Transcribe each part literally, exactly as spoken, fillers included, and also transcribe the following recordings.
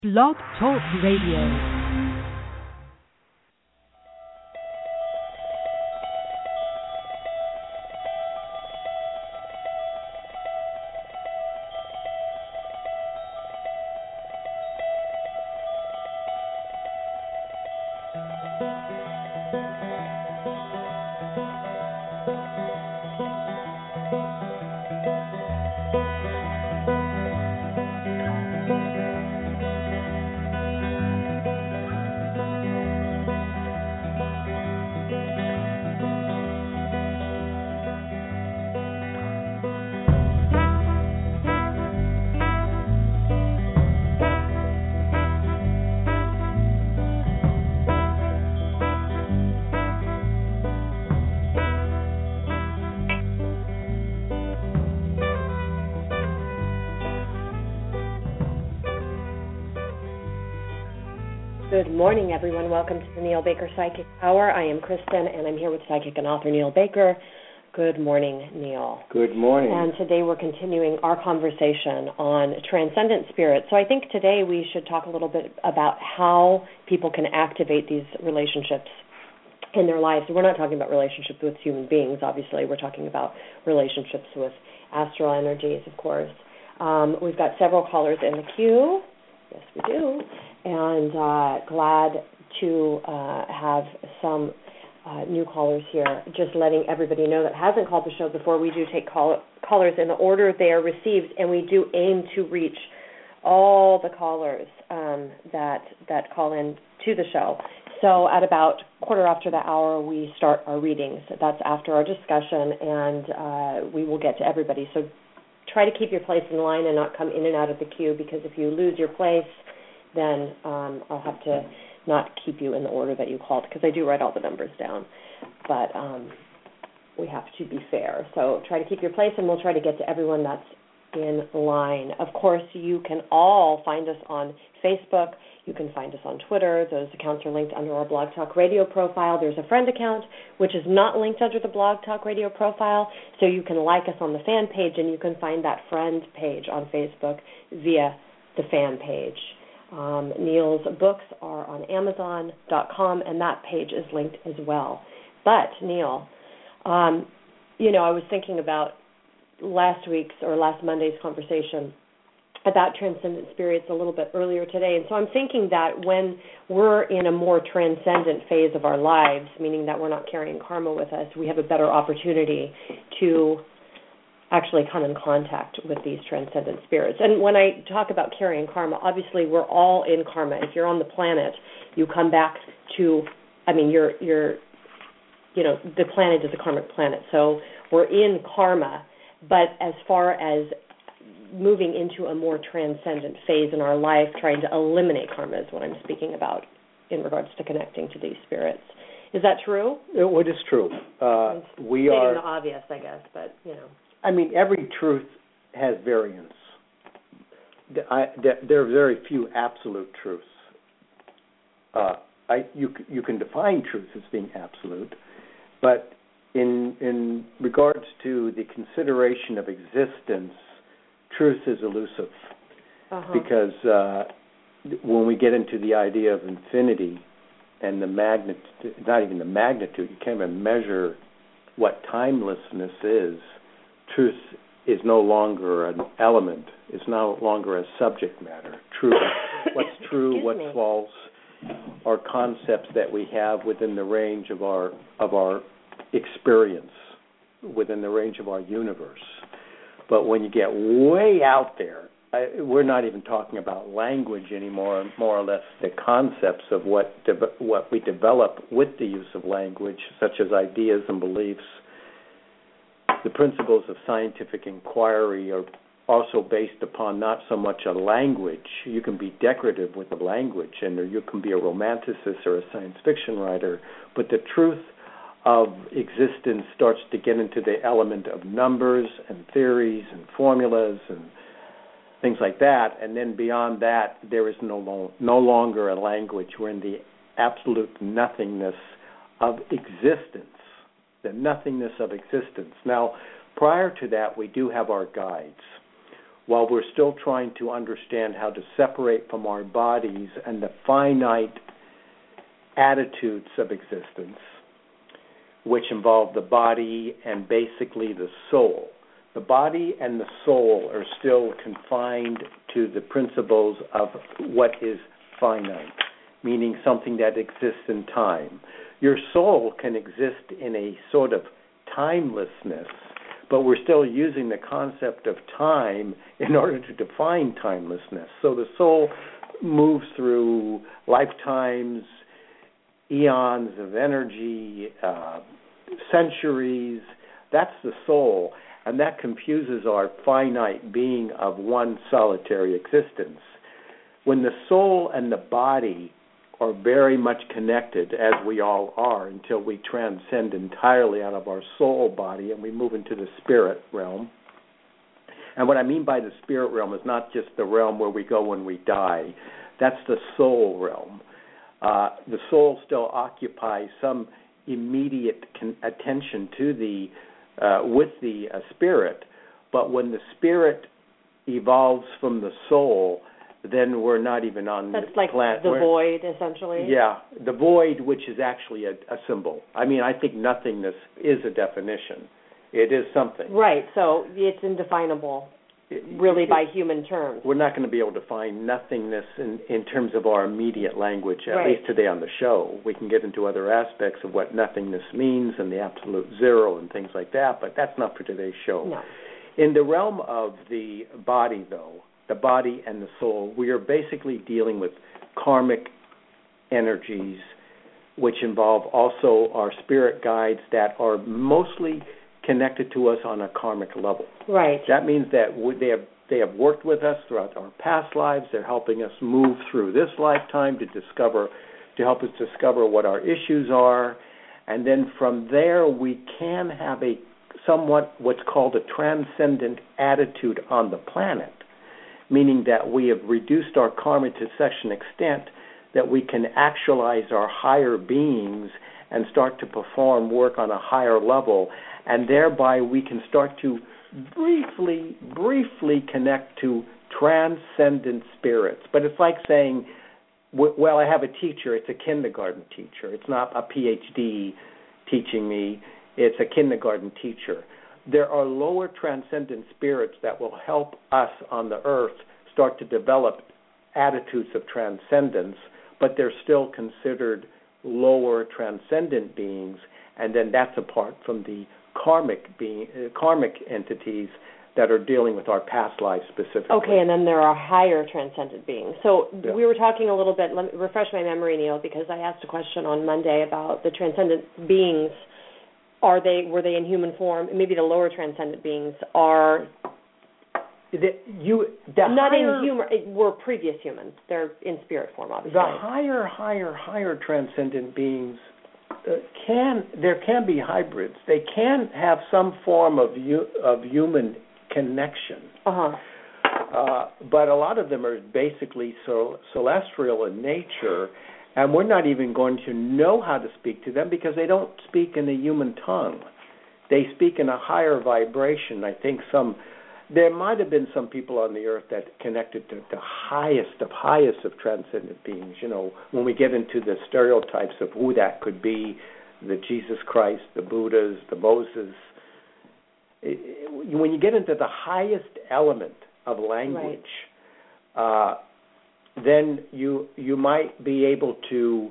Blog Talk Radio. Good morning, everyone. Welcome to the Neil Baker Psychic Hour. I am Kristen, and I'm here with psychic and author Neil Baker. Good morning, Neil. Good morning. And today we're continuing our conversation on transcendent spirit. So I think today we should talk a little bit about how people can activate these relationships in their lives. We're not talking about relationships with human beings, obviously. We're talking about relationships with astral energies, of course. Um, we've got several callers in the queue. Yes, we do. And uh, glad to uh, have some uh, new callers here. Just letting everybody know that hasn't called the show before, we do take call- callers in the order they are received, and we do aim to reach all the callers um, that that call in to the show. So at about quarter after the hour, we start our readings. That's after our discussion, and uh, we will get to everybody. So try to keep your place in line and not come in and out of the queue, because if you lose your place, then um, I'll have to not keep you in the order that you called, because I do write all the numbers down. But um, we have to be fair. So try to keep your place, and we'll try to get to everyone that's in line. Of course, you can all find us on Facebook. You can find us on Twitter. Those accounts are linked under our Blog Talk Radio profile. There's a friend account, which is not linked under the Blog Talk Radio profile, so you can like us on the fan page, and you can find that friend page on Facebook via the fan page. Um, Neil's books are on Amazon dot com, and that page is linked as well. But, Neil, um, you know, I was thinking about last week's or last Monday's conversation about transcendent spirits a little bit earlier today, and so I'm thinking that when we're in a more transcendent phase of our lives, meaning that we're not carrying karma with us, we have a better opportunity to actually come in contact with these transcendent spirits. And when I talk about carrying karma, obviously we're all in karma. If you're on the planet, you come back to, I mean, you're, you're, you know, the planet is a karmic planet, so we're in karma. But as far as moving into a more transcendent phase in our life, trying to eliminate karma is what I'm speaking about in regards to connecting to these spirits. Is that true? It, what is true? Uh, we stating are the obvious, I guess, but, you know. I mean, every truth has variance. I, there are very few absolute truths. Uh, I, you, you can define truth as being absolute, but in in regards to the consideration of existence, truth is elusive, uh-huh. because uh, when we get into the idea of infinity and the magnitude, not even the magnitude, you can't even measure what timelessness is. Truth is no longer an element, it's no longer a subject matter. Truth, what's true, what's me. false, are concepts that we have within the range of our of our experience, within the range of our universe. But when you get way out there, I, we're not even talking about language anymore, more or less the concepts of what de- what we develop with the use of language, such as ideas and beliefs. The principles of scientific inquiry are also based upon not so much a language. You can be decorative with a language, and you can be a romanticist or a science fiction writer, but the truth of existence starts to get into the element of numbers and theories and formulas and things like that, and then beyond that, there is no, lo- no longer a language. We're in the absolute nothingness of existence. The nothingness of existence. Now, prior to that, we do have our guides. while we're still trying to understand how to separate from our bodies and the finite attitudes of existence, which involve the body and basically the soul. The body and the soul are still confined to the principles of what is finite, meaning something that exists in time. Your soul can exist in a sort of timelessness, but we're still using the concept of time in order to define timelessness. So the soul moves through lifetimes, eons of energy, uh, centuries. That's the soul, and that confuses our finite being of one solitary existence. When the soul and the body are very much connected, as we all are, until we transcend entirely out of our soul body and we move into the spirit realm. And what I mean by the spirit realm is not just the realm where we go when we die. That's the soul realm. Uh, the soul still occupies some immediate con- attention to the uh, with the uh, spirit, but when the spirit evolves from the soul, then we're not even on That's the like planet. the We're, void, essentially? Yeah, the void, which is actually a, a symbol. I mean, I think nothingness is a definition. It is something. Right, so it's indefinable, really, it, by human terms. We're not going to be able to find nothingness in, in terms of our immediate language, at right. least today on the show. We can get into other aspects of what nothingness means and the absolute zero and things like that, but that's not for today's show. No. In the realm of the body, though, the body and the soul, we are basically dealing with karmic energies, which involve also our spirit guides that are mostly connected to us on a karmic level. Right. That means that we, they have they have worked with us throughout our past lives. They're helping us move through this lifetime to discover, to help us discover what our issues are, and then from there we can have a somewhat what's called a transcendent attitude on the planet, meaning that we have reduced our karma to such an extent that we can actualize our higher beings and start to perform work on a higher level, and thereby we can start to briefly, briefly connect to transcendent spirits. But it's like saying, well, I have a teacher, it's a kindergarten teacher. It's not a P H D teaching me, it's a kindergarten teacher. There are lower transcendent spirits that will help us on the earth start to develop attitudes of transcendence, but they're still considered lower transcendent beings, and then that's apart from the karmic being, uh, karmic entities that are dealing with our past lives specifically. Okay, and then there are higher transcendent beings. So yeah. we were talking a little bit, let me refresh my memory, Neil, because I asked a question on Monday about the transcendent beings. Are they, were they in human form? Maybe the lower transcendent beings are the, you, the not higher, in humor, were previous humans. They're in spirit form, obviously. The higher, higher, higher transcendent beings uh, can, there can be hybrids. They can have some form of u, of human connection. Uh-huh. Uh, but a lot of them are basically so, celestial in nature, and we're not even going to know how to speak to them because they don't speak in the human tongue. They speak in a higher vibration. I think some, there might have been some people on the earth that connected to the highest of highest of transcendent beings. You know, when we get into the stereotypes of who that could be, the Jesus Christ, the Buddhas, the Moses. When you get into the highest element of language, right. uh, then you you might be able to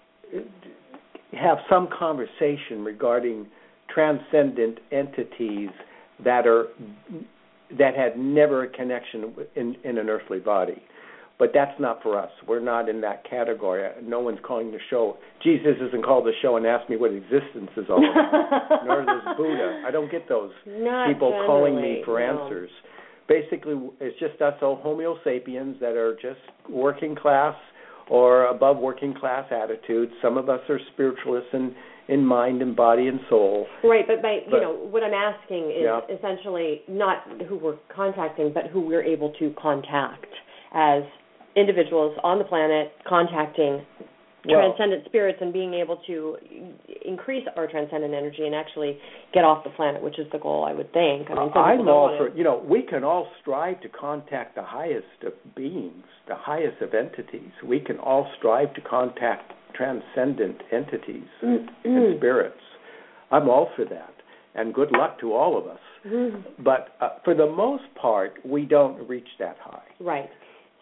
have some conversation regarding transcendent entities that are that had never a connection in, in an earthly body. But that's not for us. We're not in that category. No one's calling the show. Jesus isn't called the show and asked me what existence is all about. Nor does Buddha. I don't get those not people calling me for no. answers. Basically, it's just us old Homo sapiens that are just working class or above working class attitudes. Some of us are spiritualists in, in mind and body and soul. Right, but by, but, you know, what I'm asking is yeah. essentially not who we're contacting, but who we're able to contact as individuals on the planet contacting well, transcendent spirits and being able to increase our transcendent energy and actually get off the planet, which is the goal, I would think. I mean, some I'm people all don't for, want to. you know, we can all strive to contact the highest of beings, the highest of entities. We can all strive to contact transcendent entities Mm-hmm. and spirits. I'm all for that, and good luck to all of us. Mm-hmm. But uh, for the most part, we don't reach that high. Right.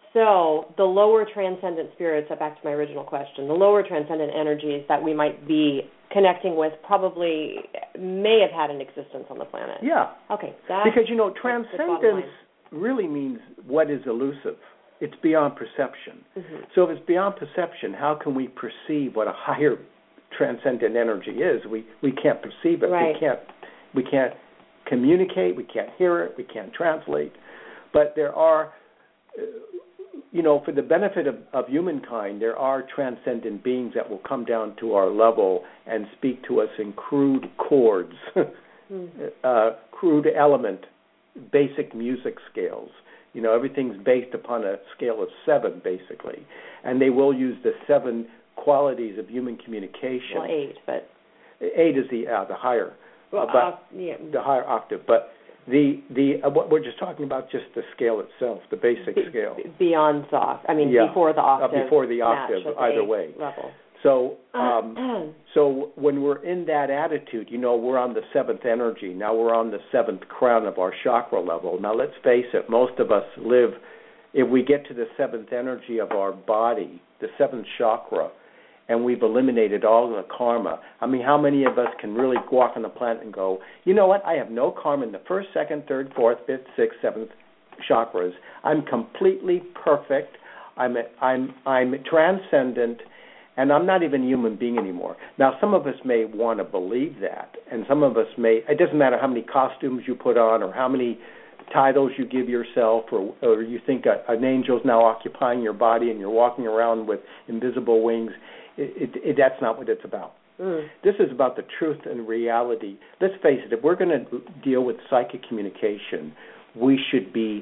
So the lower transcendent spirits, back to my original question, the lower transcendent energies that we might be connecting with probably may have had an existence on the planet. Yeah. Okay. That, because, you know, that's the bottom transcendence line. really means what is elusive. It's beyond perception. Mm-hmm. So if it's beyond perception, how can we perceive what a higher transcendent energy is? We we can't perceive it. Right. We can't we can't communicate. We can't hear it. We can't translate. But there are, uh, you know, for the benefit of, of humankind, there are transcendent beings that will come down to our level and speak to us in crude chords, mm-hmm. uh, crude element, basic music scales. You know, everything's based upon a scale of seven, basically. And they will use the seven qualities of human communication. Well, eight, but... Eight is the uh, the higher, well, uh, but uh, yeah. the higher octave. But the the uh, what we're just talking about, just the scale itself, the basic Be, scale. Beyond the octave. I mean, yeah. before the octave. Uh, before the octave, match either the way. Level. So, um, so when we're in that attitude, you know, we're on the seventh energy. Now we're on the seventh crown of our chakra level. Now let's face it, most of us live, if we get to the seventh energy of our body, the seventh chakra, and we've eliminated all the karma. I mean, how many of us can really walk on the planet and go, you know what, I have no karma in the first, second, third, fourth, fifth, sixth, seventh chakras. I'm completely perfect. I'm I'm I'm transcendent. And I'm not even a human being anymore. Now, some of us may want to believe that, and some of us may, it doesn't matter how many costumes you put on or how many titles you give yourself, or, or you think a, an angel's now occupying your body and you're walking around with invisible wings. It, it, it, that's not what it's about. Mm. This is about the truth and reality. Let's face it, if we're going to deal with psychic communication, we should be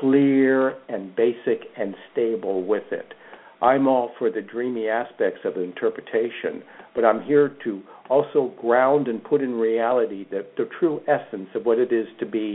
clear and basic and stable with it. I'm all for the dreamy aspects of interpretation, but I'm here to also ground and put in reality the, the true essence of what it is to be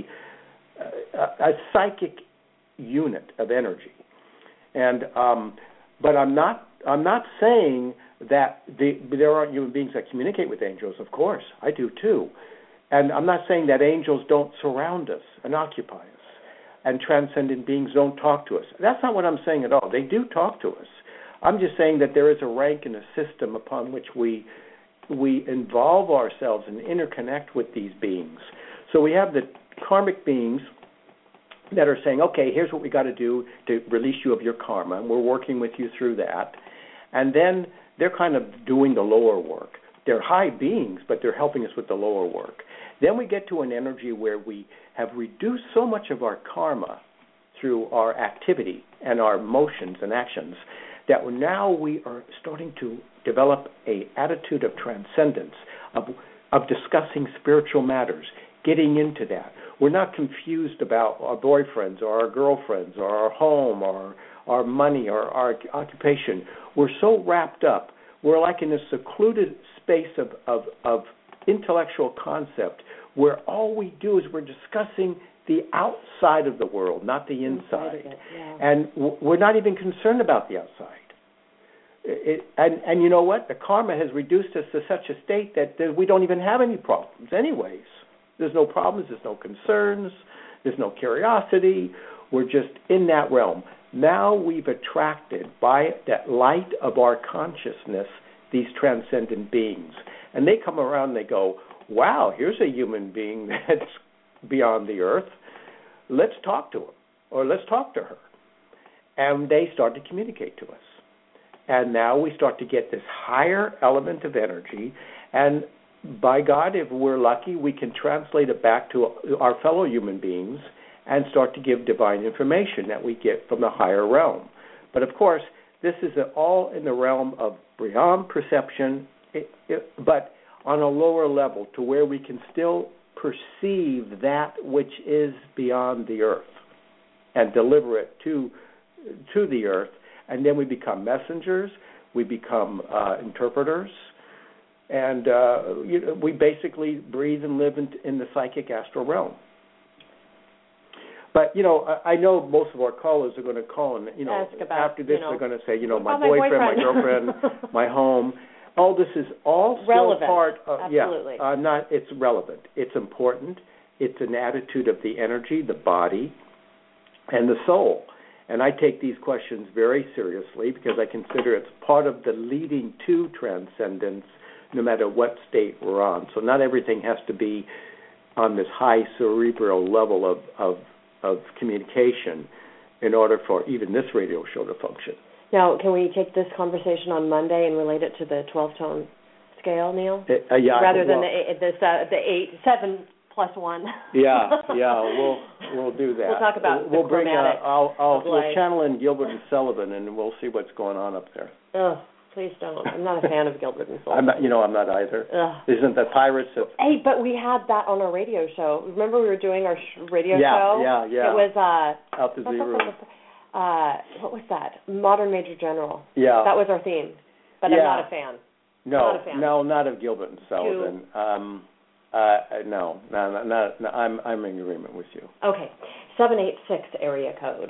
a, a psychic unit of energy. And um, but I'm not I'm not saying that the, there aren't human beings that communicate with angels. Of course, I do too. And I'm not saying that angels don't surround us and occupy us, and transcendent beings don't talk to us. That's not what I'm saying at all. They do talk to us. I'm just saying that there is a rank and a system upon which we we involve ourselves and interconnect with these beings. So we have the karmic beings that are saying, okay, here's what we got to do to release you of your karma, and we're working with you through that. And then they're kind of doing the lower work. They're high beings, but they're helping us with the lower work. Then we get to an energy where we have reduced so much of our karma through our activity and our motions and actions that now we are starting to develop a attitude of transcendence, of of discussing spiritual matters, getting into that. We're not confused about our boyfriends or our girlfriends or our home or our money or our occupation. We're so wrapped up. We're like in a secluded space of, of, of intellectual concept where all we do is we're discussing the outside of the world, not the inside. inside it, yeah. And w- we're not even concerned about the outside. It, and, and you know what? The karma has reduced us to such a state that, that we don't even have any problems anyways. There's no problems, there's no concerns, there's no curiosity. We're just in that realm. Now we've attracted, by that light of our consciousness, these transcendent beings. And they come around and they go, wow, here's a human being that's beyond the earth. Let's talk to him, or let's talk to her. And they start to communicate to us. And now we start to get this higher element of energy, and by God, if we're lucky, we can translate it back to our fellow human beings and start to give divine information that we get from the higher realm. But of course, this is all in the realm of beyond perception, it, it, but on a lower level to where we can still perceive that which is beyond the earth and deliver it to to the earth. And then we become messengers. we become uh, interpreters, and uh, you know, we basically breathe and live in, in the psychic astral realm. But, you know, I, I know most of our callers are going to call, and, you know, Ask about, after this you know, they're going to say, you know, my my boyfriend, boyfriend. my girlfriend, my home. All this is all still relevant. part of, Absolutely. yeah, uh, not, it's relevant. It's important. It's an attitude of the energy, the body, and the soul. And I take these questions very seriously because I consider it's part of the leading to transcendence no matter what state we're on. So not everything has to be on this high cerebral level of, of, of communication in order for even this radio show to function. Now, can we take this conversation on Monday and relate it to the twelve-tone scale, Neil? Uh, uh, yeah, Rather than well, the eight, this, uh, the eight, seven plus one. yeah, yeah, we'll we'll do that. We'll talk about we'll the bring. Uh, I'll I'll we'll life. channel in Gilbert and Sullivan, and we'll see what's going on up there. Ugh, please don't. I'm not a fan of Gilbert and Sullivan. I'm not, you know, I'm not either. Ugh. Isn't the Pirates of? Hey, but we had that on our radio show. Remember we were doing our sh- radio yeah, show? Yeah, yeah, It was uh. Out the Zero. Uh, what was that? Modern Major General. Yeah. That was our theme. But yeah. I'm not a fan. No, not a fan. no, not of Gilbert and Sullivan. Two. Um, uh, no, no, no, no, no, I'm I'm in agreement with you. Okay, seven eight six area code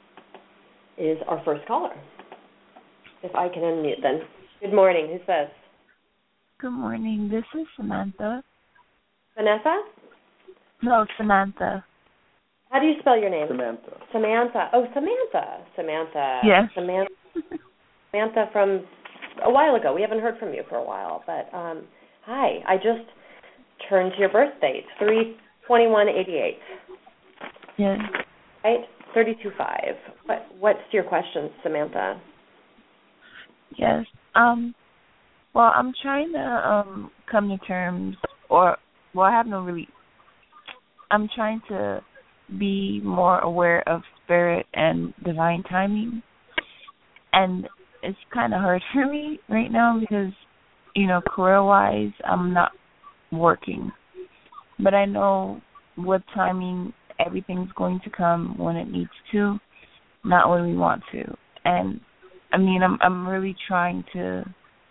is our first caller. If I can unmute, then. Good morning. Who's this? Good morning. This is Samantha. Vanessa? No, Samantha. How do you spell your name? Samantha. Samantha. Oh, Samantha. Samantha. Yes. Samantha. Samantha from a while ago. We haven't heard from you for a while, but um, hi. I just turned to your birth date, three twenty-one eighty-eight. Yes. Right? thirty-two five. What, what's your question, Samantha? Yes. Um. Well, I'm trying to um come to terms, or well, I have no really. I'm trying to be more aware of spirit and divine timing, and it's kind of hard for me right now because, you know, career-wise, I'm not working, but I know what timing everything's going to come when it needs to, not when we want to. And I mean, I'm I'm really trying to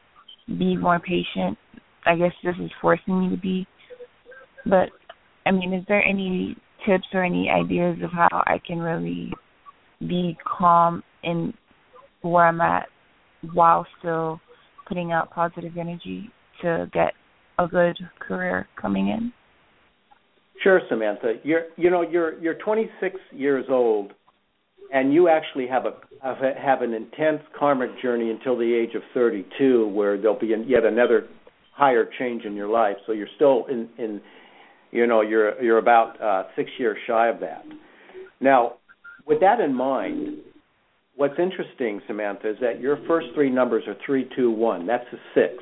be more patient. I guess this is forcing me to be. But I mean, is there any tips or any ideas of how I can really be calm in where I'm at while still putting out positive energy to get a good career coming in? Sure, Samantha. You're you know you're you're twenty-six years old, and you actually have a have, a, have an intense karmic journey until the age of thirty-two, where there'll be yet another higher change in your life. So you're still in, in you know you're you're about uh, six years shy of that. Now, with that in mind, what's interesting, Samantha, is that your first three numbers are three, two, one. That's a six.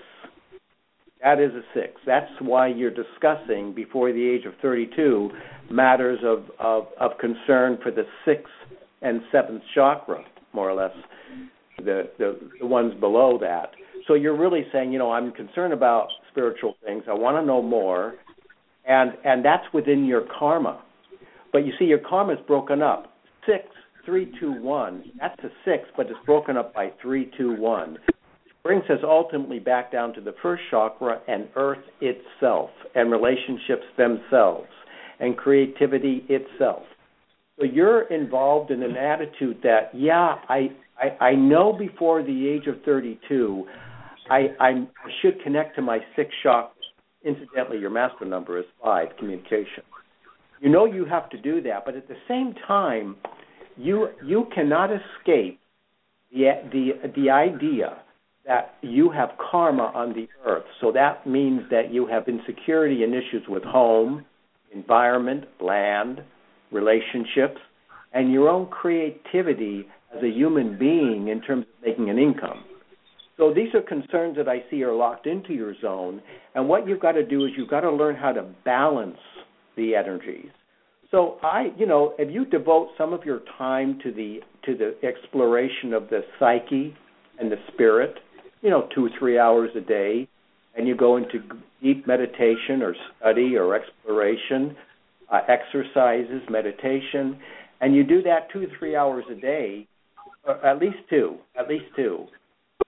That is a six. That's why you're discussing, before the age of thirty-two, matters of, of, of concern for the sixth and seventh chakra, more or less, the, the, the ones below that. So you're really saying, you know, I'm concerned about spiritual things. I want to know more, and and that's within your karma. But you see, your karma is broken up. Six, three, two, one. That's a six, but it's broken up by three, two, one. Brings us ultimately back down to the first chakra and Earth itself and relationships themselves and creativity itself. So you're involved in an attitude that, yeah, I I, I know before the age of thirty-two, I, I should connect to my sixth chakra. Incidentally, your master number is five, communication. You know you have to do that, but at the same time, you you cannot escape the the the idea that you have karma on the earth. So that means that you have insecurity and issues with home, environment, land, relationships, and your own creativity as a human being in terms of making an income. So these are concerns that I see are locked into your zone, and what you've got to do is you've got to learn how to balance the energies. So I, you know, if you devote some of your time to the to the exploration of the psyche and the spirit, you know, two or three hours a day, and you go into deep meditation or study or exploration, uh, exercises, meditation, and you do that two or three hours a day, or at least two, at least two,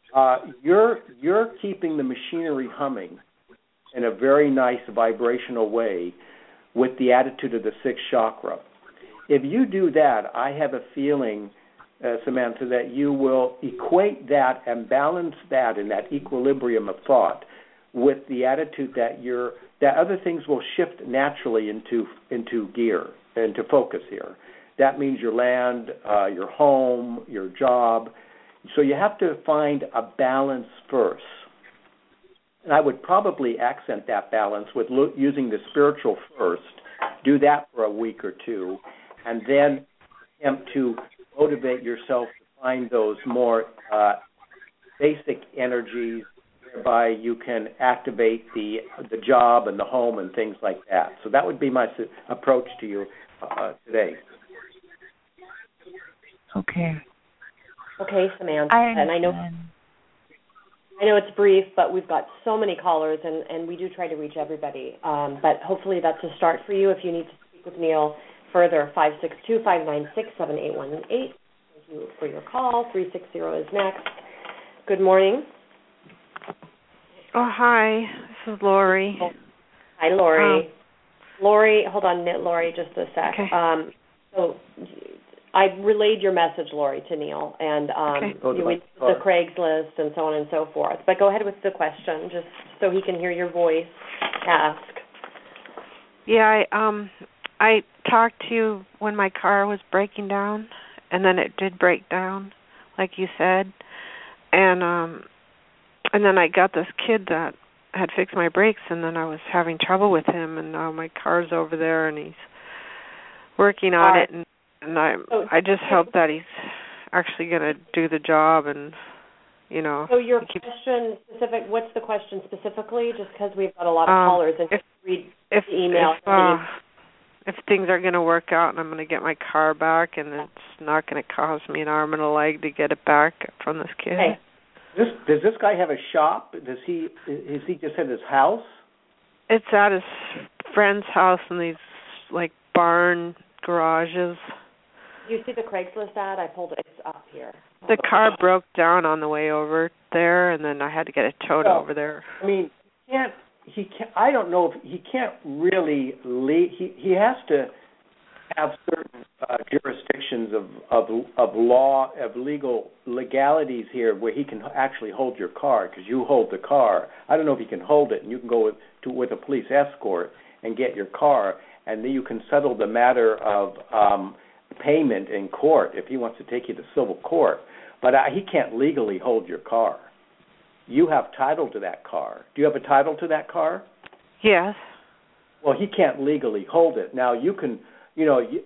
uh, you're you're keeping the machinery humming in a very nice vibrational way with the attitude of the sixth chakra. If you do that, I have a feeling, uh, Samantha, that you will equate that and balance that in that equilibrium of thought with the attitude that you're that other things will shift naturally into into gear, into focus here. That means your land, uh, your home, your job. So you have to find a balance first. And I would probably accent that balance with lo- using the spiritual first. Do that for a week or two, and then attempt to motivate yourself to find those more uh, basic energies whereby you can activate the the job and the home and things like that. So that would be my su- approach to you uh, today. Okay. Okay, Samantha. I and I know I know it's brief, but we've got so many callers, and, and we do try to reach everybody. Um, but hopefully that's a start for you. If you need to speak with Neil further, five six two, five nine six, seven eight one eight. Thank you for your call. three six zero is next. Good morning. Oh, hi. This is Lori. Oh, hi, Lori. Um, Lori, hold on, Lori, just a sec. Okay. Um, so I relayed your message, Lori, to Neil, and um, Okay. you went to the Craigslist and so on and so forth. But go ahead with the question, just so he can hear your voice. Ask. Yeah, I um I talked to you when my car was breaking down, and then it did break down, like you said, and um and then I got this kid that had fixed my brakes, and then I was having trouble with him, and now my car's over there, and he's working on Uh, it, and and I I just hope that he's actually going to do the job, and you know. So your keeps, question specific, what's the question specifically? Just because we've got a lot of um, callers, and if, read if, the email. If, uh, if things are going to work out and I'm going to get my car back, and it's not going to cost me an arm and a leg to get it back from this kid. Okay. This, does this guy have a shop? Does he? Is he just at his house? It's at his friend's house in these like barn garages. You see the Craigslist ad? I pulled it. It's up here. The car broke down on the way over there, and then I had to get it towed Well, over there. I mean, he can't. He can't. I don't know if he can't really lead. He he has to have certain uh, jurisdictions of, of of law of legal legalities here where he can actually hold your car because you hold the car. I don't know if he can hold it, and you can go with to with a police escort and get your car, and then you can settle the matter of um, payment in court if he wants to take you to civil court. But uh, he can't legally hold your car. You have title to that car. Do you have a title to that car? Yes. Well, he can't legally hold it. Now, you can, you know, you,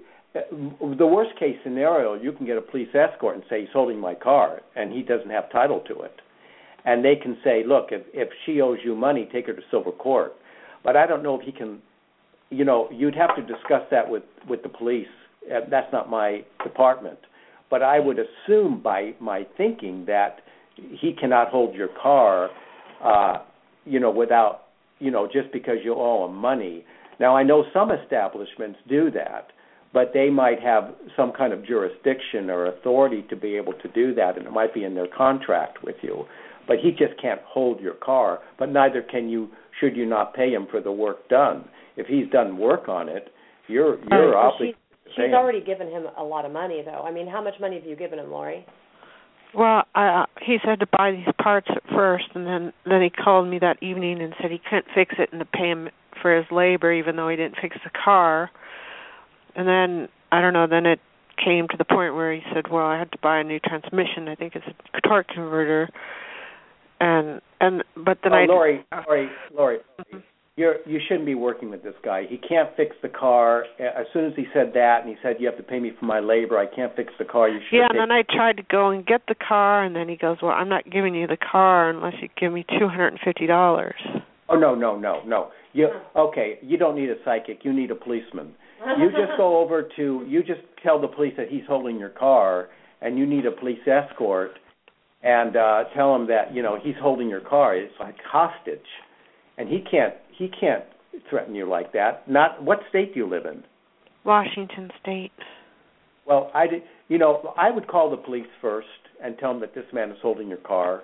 the worst case scenario, you can get a police escort and say he's holding my car, and he doesn't have title to it. And they can say, look, if, if she owes you money, take her to civil court. But I don't know if he can, you know, you'd have to discuss that with, with the police. That's not my department. But I would assume by my thinking that he cannot hold your car, uh, you know, without, you know, just because you owe him money. Now, I know some establishments do that, but they might have some kind of jurisdiction or authority to be able to do that, and it might be in their contract with you. But he just can't hold your car, but neither can you, should you not pay him for the work done. If he's done work on it, you're you're uh, obligated to pay She's him. already given him a lot of money, though. I mean, how much money have you given him, Lori? Well, uh, he said to buy these parts at first, and then, then he called me that evening and said he couldn't fix it and to pay him for his labor, even though he didn't fix the car. And then, I don't know, then it came to the point where he said, well, I had to buy a new transmission. I think it's a torque converter. And, and but then oh, I... Lori, uh, Lori, Lori, mm-hmm. You're, you shouldn't be working with this guy. He can't fix the car. As soon as he said that, and he said, you have to pay me for my labor, I can't fix the car. You should yeah, take- and then I tried to go and get the car, and then he goes, well, I'm not giving you the car unless you give me two hundred fifty dollars. Oh, no, no, no, no. You, okay, you don't need a psychic. You need a policeman. You just go over to, you just tell the police that he's holding your car, and you need a police escort, and uh, tell him that, you know, he's holding your car. It's like hostage. And he can't he can't threaten you like that. Not what state do you live in? Washington State. Well, I did, you know, I would call the police first and tell them that this man is holding your car,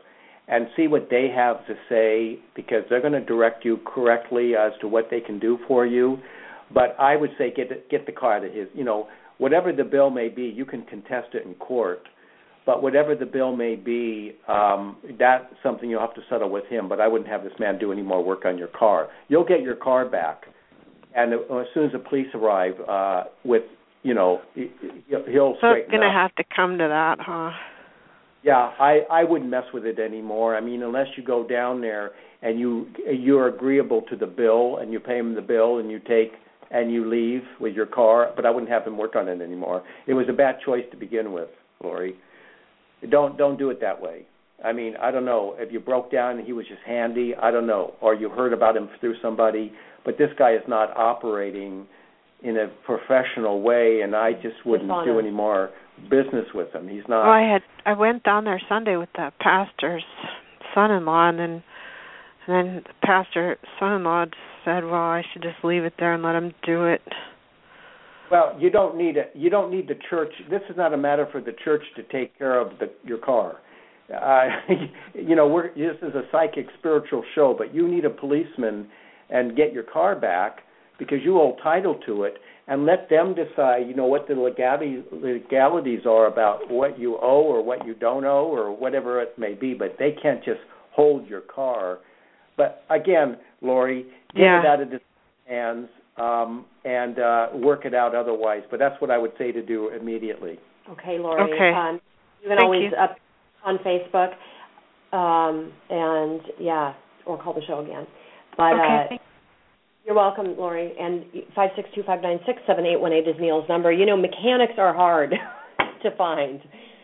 and see what they have to say, because they're going to direct you correctly as to what they can do for you. But I would say get get the car to his, you know, whatever the bill may be, you can contest it in court. But whatever the bill may be, um, that's something you'll have to settle with him. But I wouldn't have this man do any more work on your car. You'll get your car back, and as soon as the police arrive, uh, with, you know, he'll so straighten it's going to up. have to come to that, huh? Yeah, I, I wouldn't mess with it anymore. I mean, unless you go down there and you you're agreeable to the bill and you pay him the bill and you take and you leave with your car. But I wouldn't have him work on it anymore. It was a bad choice to begin with, Lori. Don't don't do it that way. I mean, I don't know if you broke down and he was just handy. I don't know, or you heard about him through somebody. But this guy is not operating in a professional way, and I just wouldn't do any more business with him. He's not. Well, I had I went down there Sunday with the pastor's son-in-law, and then and then the pastor's son-in-law said, "Well, I should just leave it there and let him do it." Well, you don't need it. You don't need the church. This is not a matter for the church to take care of the, your car. Uh, you know, we're, this is a psychic spiritual show, but you need a policeman and get your car back because you owe title to it, and let them decide, you know, what the legality, legalities are about what you owe or what you don't owe or whatever it may be, but they can't just hold your car. But again, Lori, get yeah. it out of his hands um, and uh, work it out otherwise. But that's what I would say to do immediately. Okay, Lori. Okay. Um, you can Thank always you. up on Facebook, um, and yeah, or call the show again. But okay. uh, you're welcome, Lori. And five six two, five nine six, seven eight one eight is Neil's number. You know, mechanics are hard to find.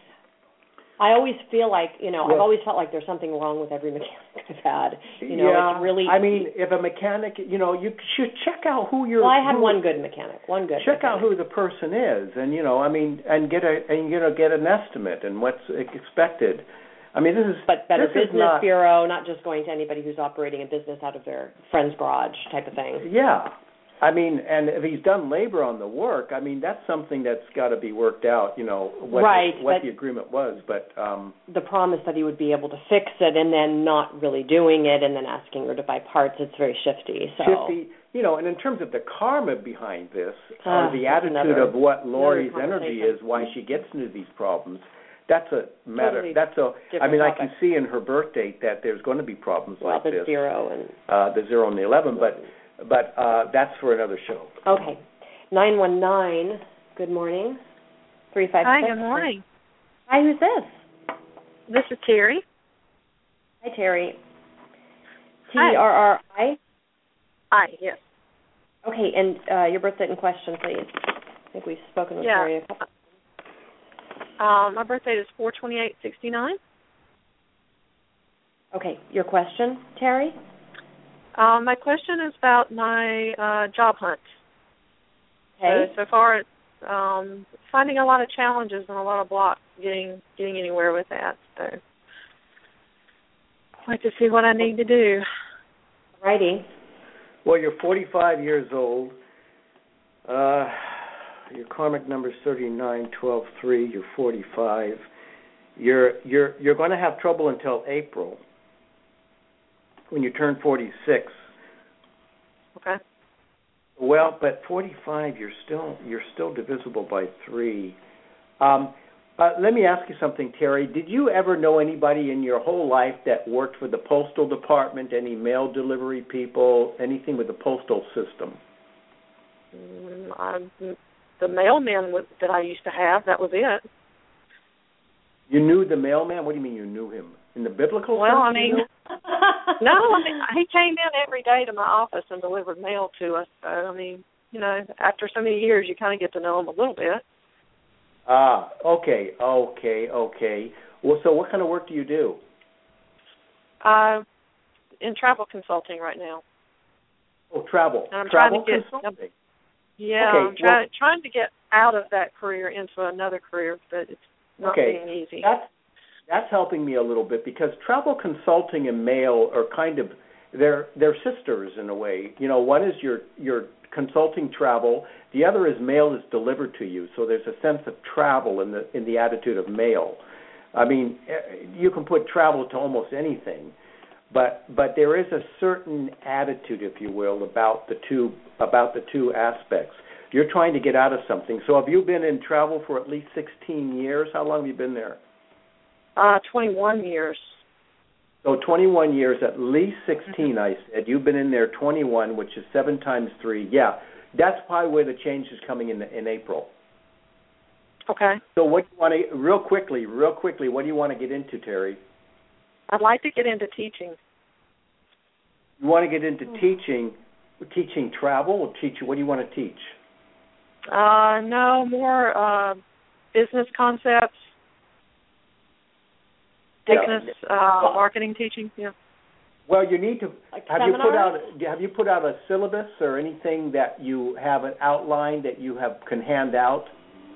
I always feel like, you know, well, I've always felt like there's something wrong with every mechanic I've had. You know, yeah, it's really. I mean, if a mechanic, you know, you should check out who you're. Well, I had who, one good mechanic. One good. Check mechanic. out who the person is, and you know, I mean, and get a and you know get an estimate and what's expected. I mean, this is but Better this Business is not, Bureau, not just going to anybody who's operating a business out of their friend's garage type of thing. Yeah. I mean, and if he's done labor on the work, I mean, that's something that's got to be worked out, you know, what, right, the, what the agreement was. But um, the promise that he would be able to fix it and then not really doing it and then asking her to buy parts, it's very shifty. So. Shifty, you know, and in terms of the karma behind this, uh, or the attitude another, of what Lori's energy is, why she gets into these problems, that's a matter. Totally that's a. I mean, topic. I can see in her birth date that there's going to be problems well, like the this. zero and uh, the zero and the eleven, but but uh, that's for another show. Okay, nine one nine. Good morning. Three five. Hi. Good morning. Hi. Who's this? This is Terry. Hi, Terry. T Hi. R R I. Hi. Yes. Okay, and uh, your birth date in question, please. I think we've spoken with Yeah. Terry a couple. Um, my birthday is four twenty eight sixty nine. Okay, your question, Terry? Um, my question is about my uh, job hunt. Okay. So, so far, it's um, finding a lot of challenges and a lot of blocks getting getting anywhere with that. So, I'd like to see what I need to do. Righty. Well, you're forty-five years old. Uh, your karmic number is thirty-nine, twelve, three. You're forty-five. You're you're you're going to have trouble until April, when you turn forty-six. Okay. Well, but forty-five, you're still you're still divisible by three. Um, uh, let me ask you something, Terry. Did you ever know anybody in your whole life that worked for the postal department? Any mail delivery people? Anything with the postal system? Mm, I, the mailman w- that I used to have, that was it. You knew the mailman? What do you mean you knew him? In the biblical Well, sense? I mean, no, I mean, he came in every day to my office and delivered mail to us. So, I mean, you know, after so many years, you kind of get to know him a little bit. Ah, okay, okay, okay. Well, so what kind of work do you do? Uh, in travel consulting right now. Oh, travel. And I'm travel trying to get, consulting. Yeah, Okay, I'm try, well, trying to get out of that career into another career, but it's not okay. being easy. That's that's helping me a little bit because travel consulting and mail are kind of they're they're sisters in a way. You know, one is your your consulting travel, the other is mail is delivered to you. So there's a sense of travel in the in the attitude of mail. I mean, you can put travel to almost anything, but but there is a certain attitude, if you will, about the two about the two aspects. You're trying to get out of something. So have you been in travel for at least sixteen years? How long have you been there? Uh, twenty-one years. So twenty-one years, at least sixteen, I said. You've been in there twenty-one, which is seven times three. Yeah, that's probably where the change is coming in in April. Okay. So what do you want to, real quickly, real quickly, what do you want to get into, Terry? I'd like to get into teaching. You want to get into teaching, teaching travel, or teach, what do you want to teach? Uh, no, more uh, business concepts, business yeah. uh, marketing teaching. Yeah. Well, you need to like have seminars? you put out have you put out a syllabus or anything that you have an outline that you have can hand out?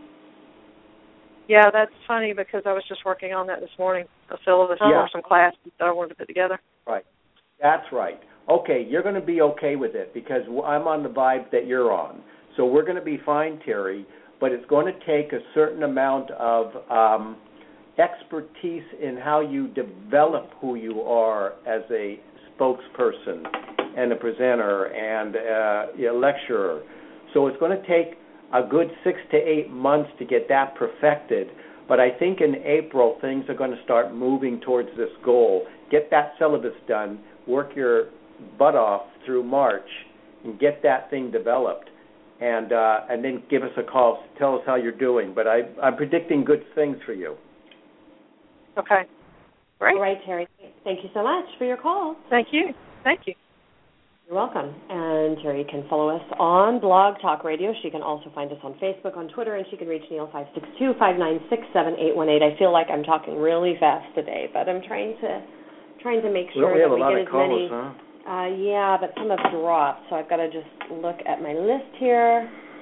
Yeah, that's funny because I was just working on that this morning, a syllabus Yeah. for some classes that I wanted to put together. Right. That's right. Okay, you're going to be okay with it because I'm on the vibe that you're on. So we're going to be fine, Terry, but it's going to take a certain amount of um, expertise in how you develop who you are as a spokesperson and a presenter and uh, a lecturer. So it's going to take a good six to eight months to get that perfected. But I think in April things are going to start moving towards this goal. Get that syllabus done, work your butt off through March, and get that thing developed. And uh, and then give us a call. Tell us how you're doing. But I, I'm predicting good things for you. Okay. Great. All right, Terry. Thank you so much for your call. Thank you. Thank you. You're welcome. And Terry can follow us on Blog Talk Radio. She can also find us on Facebook, on Twitter, and she can reach Neil five six two, five nine six, seven eight one eight. I feel like I'm talking really fast today, but I'm trying to trying to make sure we that we have a lot get of as calls, many. Huh? Uh, yeah, but some have dropped, so I've got to just look at my list here.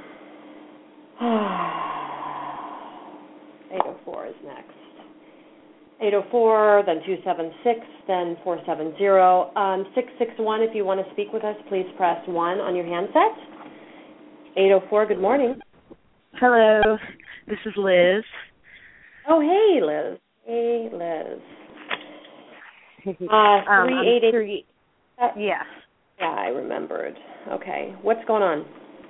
eight oh four is next. eight oh four, then two seven six, then four seven zero. Um, six six one, if you want to speak with us, please press one on your handset. eight oh four, good morning. Hello, this is Liz. Oh, hey, Liz. Hey, Liz. Uh, um, three eight sure eight. you, yeah. Yeah, I remembered. Okay. What's going on?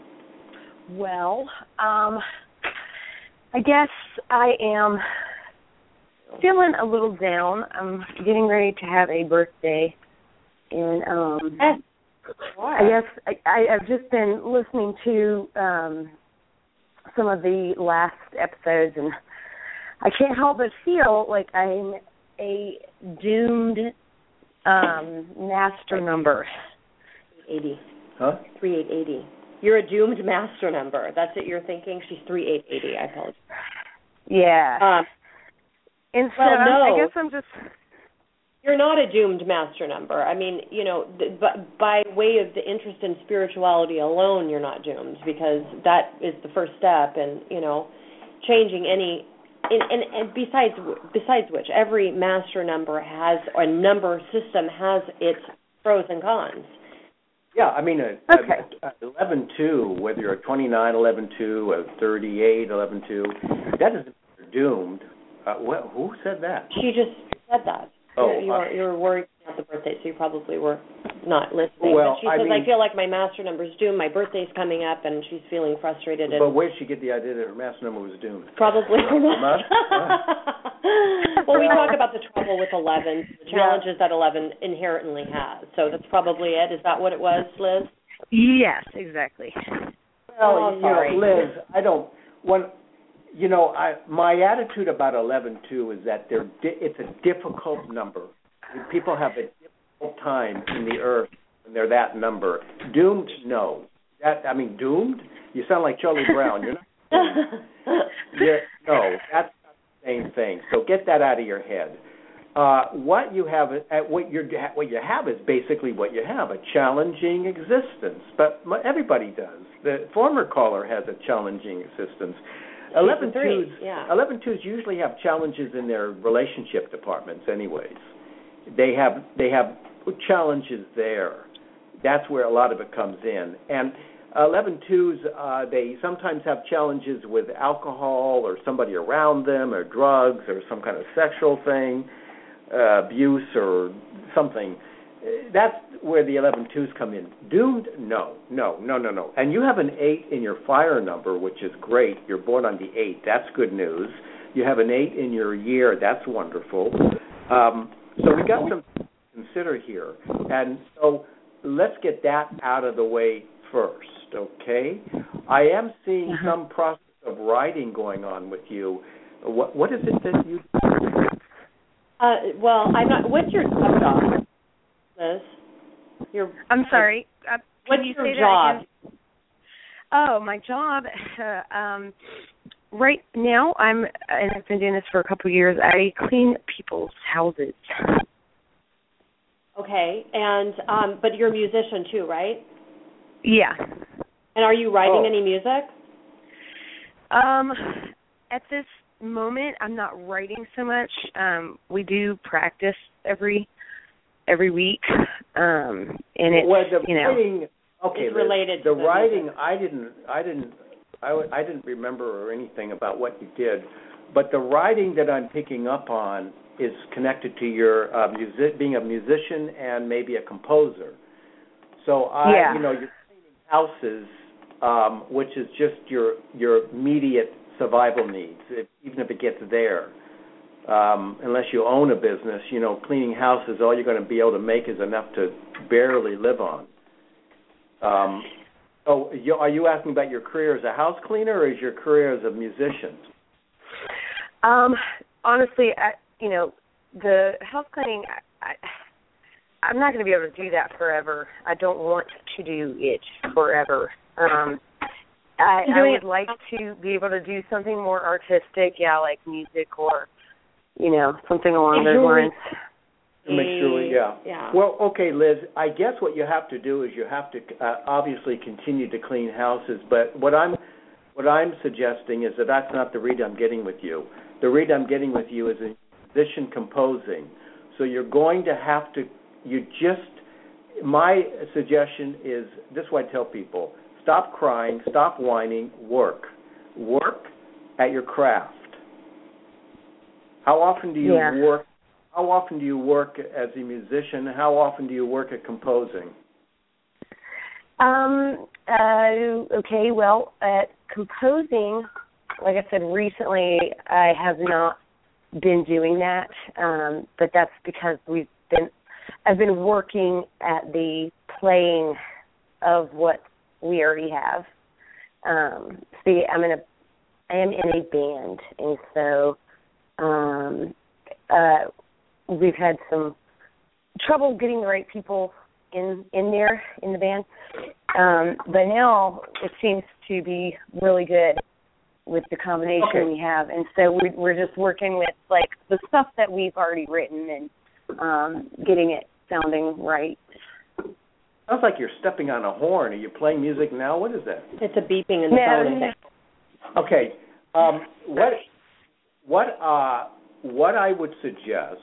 Well, um, I guess I am feeling a little down. I'm getting ready to have a birthday, and um, Yes. I guess I, I, I've just been listening to um, some of the last episodes, and I can't help but feel like I'm a doomed um, master number. eighty. Huh? three eight eight zero. You're a doomed master number. That's what you're thinking? She's three eight eight zero. I apologize. Yeah. Um, and so well, no. I guess I'm just... You're not a doomed master number. I mean, you know, th- but by way of the interest in spirituality alone, you're not doomed because that is the first step in, you know, changing any... And, and, and besides, besides which, every master number has, or number system has its pros and cons. Yeah, I mean, a, okay. a, a eleven two, whether you're a twenty-nine eleven two, a thirty-eight eleven two, that doesn't mean you're doomed. Uh, well, who said that? She just said that. Oh, you, you, uh, were, you were worried about the birthday, so you probably were not listening. Well, but she I says, mean, I feel like my master number's doomed. My birthday's coming up, and she's feeling frustrated. And but where did she get the idea that her master number was doomed? probably not. Huh? Well, we talk about the trouble with eleven, the challenges that eleven inherently has. So that's probably it. Is that what it was, Liz? Yes, exactly. Oh, you sorry. know, Liz, I don't. When you know, I my attitude about eleven two is that they're di- it's a difficult number. People have a difficult time in the earth when they're that number. Doomed? No. That I mean, doomed? You sound like Charlie Brown. You're not. You're, no, that's not the same thing. So get that out of your head. Uh, what you have, uh, what you what you have is basically what you have: a challenging existence. But everybody does. The former caller has a challenging existence. Eleven twos, yeah. eleven twos usually have challenges in their relationship departments, anyways. They have they have challenges there. That's where a lot of it comes in. And eleven twos, uh, they sometimes have challenges with alcohol or somebody around them or drugs or some kind of sexual thing, uh, abuse or something. That's where the eleven twos come in. Doomed? No, no, no, no, no. And you have an eight in your fire number, which is great. You're born on the eight. That's good news. You have an eight in your year. That's wonderful. Um, so we got some to consider here. And so let's get that out of the way first, okay? I am seeing uh-huh. some process of writing going on with you. What, what is it that you do? Uh, well, I'm not. What's your job? Liz? Your, I'm sorry. Uh, what's you your say job? That again? Oh, my job. Uh, um, right now, I'm, and I've been doing this for a couple of years. I clean people's houses. Okay, and um, but you're a musician too, right? Yeah. And are you writing oh. any music? Um, at this moment, I'm not writing so much. Um, we do practice every. every week, um, and it's, well, the you know, writing, okay, it's related Liz, to the, the writing. music. I didn't, I didn't, I, w- I didn't remember or anything about what you did, but the writing that I'm picking up on is connected to your uh, music, being a musician and maybe a composer. So I, yeah. you know, you're cleaning houses, um, which is just your your immediate survival needs, if, even if it gets there. Um, unless you own a business, you know, cleaning houses, all you're going to be able to make is enough to barely live on. Um, so you, are you asking about your career as a house cleaner or is your career as a musician? Um, honestly, I, you know, the house cleaning, I, I, I'm not going to be able to do that forever. I don't want to do it forever. Um, I, I would like to be able to do something more artistic, yeah, like music or, you know, something along those lines. Make sure, yeah. yeah. Well, okay, Liz, I guess what you have to do is you have to uh, obviously continue to clean houses, but what I'm what I'm suggesting is that that's not the read I'm getting with you. The read I'm getting with you is a musician composing. So you're going to have to, you just, my suggestion is, this is what I tell people, stop crying, stop whining, work. Work at your craft. How often do you yeah. work? How often do you work as a musician? How often do you work at composing? Um. Uh. Okay. Well, at composing, like I said, recently I have not been doing that. Um. But that's because we've been. I've been working at the playing of what we already have. Um. See, I'm in a. I am in a band, and so. Um, uh, we've had some trouble getting the right people in in there in the band, um, but now it seems to be really good with the combination okay. we have, and so we, we're just working with like the stuff that we've already written and um, getting it sounding right. Sounds like you're stepping on a horn. Are you playing music now? What is that? It's a beeping in the no, phone. Okay. Um, what? What uh, what I would suggest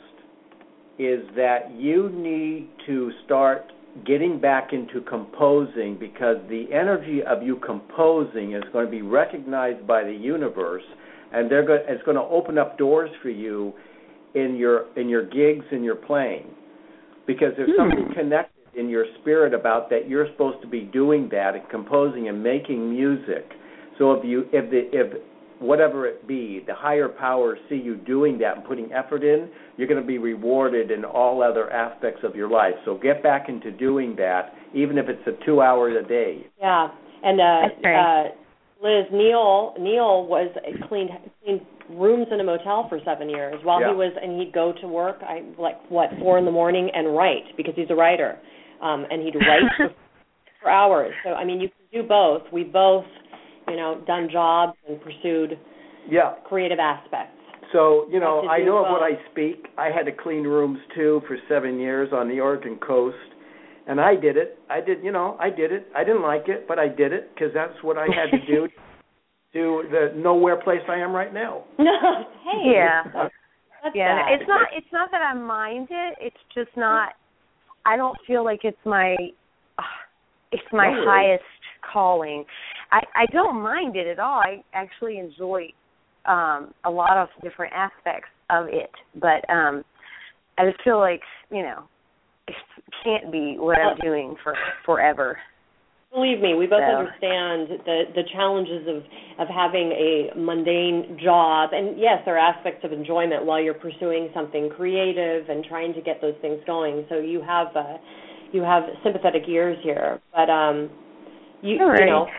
is that you need to start getting back into composing because the energy of you composing is going to be recognized by the universe, and they're go- it's going to open up doors for you in your in your gigs and your playing, because there's hmm. something connected in your spirit about that you're supposed to be doing that and composing and making music. So if you if the if whatever it be, the higher powers see you doing that and putting effort in, you're going to be rewarded in all other aspects of your life. So get back into doing that, even if it's a two hours a day. Yeah, and uh, uh, Liz, Neil, Neil was cleaned cleaned rooms in a motel for seven years while yeah. he was, and he'd go to work, I like what four in the morning and write because he's a writer, um, and he'd write for, for hours. So I mean, you can do both. We both. You know, done jobs and pursued yeah. creative aspects. So, you know, I know both. of what I speak. I had to clean rooms, too, for seven years on the Oregon coast, and I did it. I did, you know, I did it. I didn't like it, but I did it because that's what I had to do to the nowhere place I am right now. No, hey. Yeah. That's yeah, bad. it's not it's not that I mind it. It's just not I don't feel like it's my uh, it's my No highest calling. I, I don't mind it at all. I actually enjoy um, a lot of different aspects of it, but um, I just feel like, you know, it can't be what I'm doing for forever. Believe me, we both so. understand the, the challenges of, of having a mundane job. And, yes, there are aspects of enjoyment while you're pursuing something creative and trying to get those things going. So you have uh, you have sympathetic ears here. But, um, you, right. you know,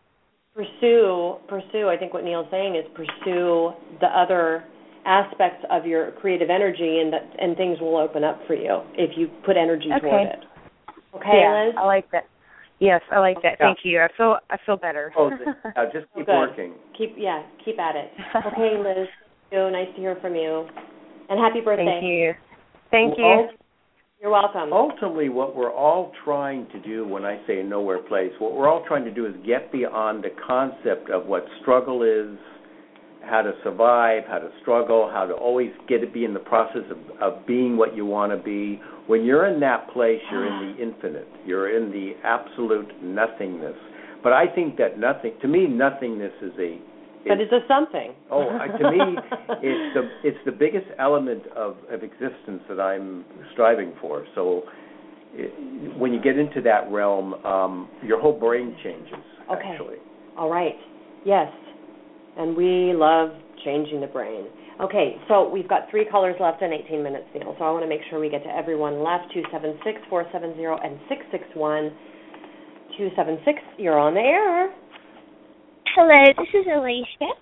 pursue, pursue, I think what Neil's saying is pursue the other aspects of your creative energy, and that, and things will open up for you if you put energy okay. toward it. Okay, yeah, Liz? I like that. Yes, I like that. Yeah. Thank you. I feel I feel better. Oh, uh, just keep oh, working. Keep yeah, keep at it. Okay, Liz. So nice to hear from you, and happy birthday. Thank you. Thank well, you. You're welcome. Ultimately, what we're all trying to do when I say nowhere place, what we're all trying to do is get beyond the concept of what struggle is, how to survive, how to struggle, how to always get to be in the process of, of being what you want to be. When you're in that place, you're in the infinite. You're in the absolute nothingness. But I think that nothing, to me, nothingness is a... But it's a something. Oh, to me, it's the it's the biggest element of, of existence that I'm striving for. So it, when you get into that realm, um, your whole brain changes, okay. actually. All right. Yes. And we love changing the brain. Okay, so we've got three callers left in eighteen minutes, Neil. So I want to make sure we get to everyone left. two seven six, four seven zero, and six six one. two seven six, you're on the air. Hello, this is Alicia.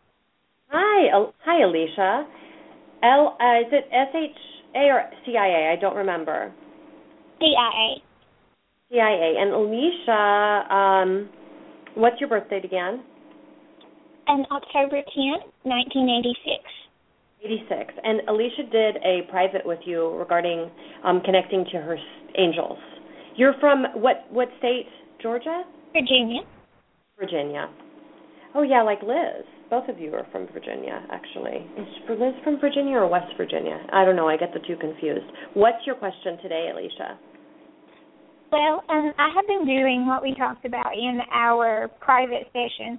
Hi, Al- hi, Alicia. L, uh, is it S H A or C I A? I don't remember. C I A. C I A. And Alicia, um, what's your birth date again? On October tenth, nineteen eighty-six. eighty-six. And Alicia did a private with you regarding um, connecting to her angels. You're from what what state? Georgia? Virginia. Virginia. Oh, yeah, like Liz. Both of you are from Virginia, actually. Is Liz from Virginia or West Virginia? I don't know. I get the two confused. What's your question today, Alicia? Well, um, I have been doing what we talked about in our private session.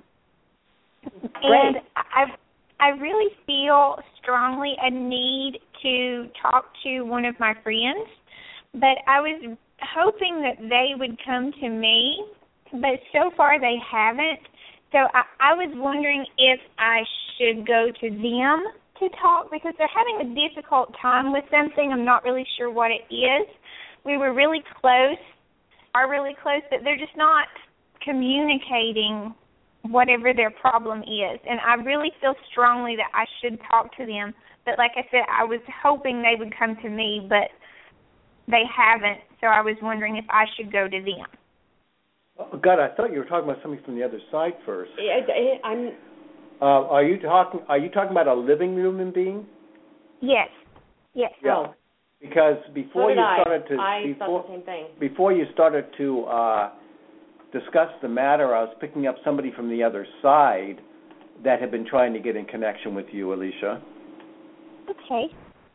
And I I really feel strongly a need to talk to one of my friends, but I was hoping that they would come to me, but so far they haven't. So I, I was wondering if I should go to them to talk, because they're having a difficult time with something. I'm not really sure what it is. We were really close, are really close, but they're just not communicating whatever their problem is. And I really feel strongly that I should talk to them. But like I said, I was hoping they would come to me, but they haven't. So I was wondering if I should go to them. Oh, God, I thought you were talking about something from the other side first. I, I, I'm. Uh, are you talking? Are you talking about a living human being? Yes. Yes. Yeah. Oh. Because before so you I. started to I before, thought the same thing. before you started to uh, discuss the matter, I was picking up somebody from the other side that had been trying to get in connection with you, Alicia. Okay.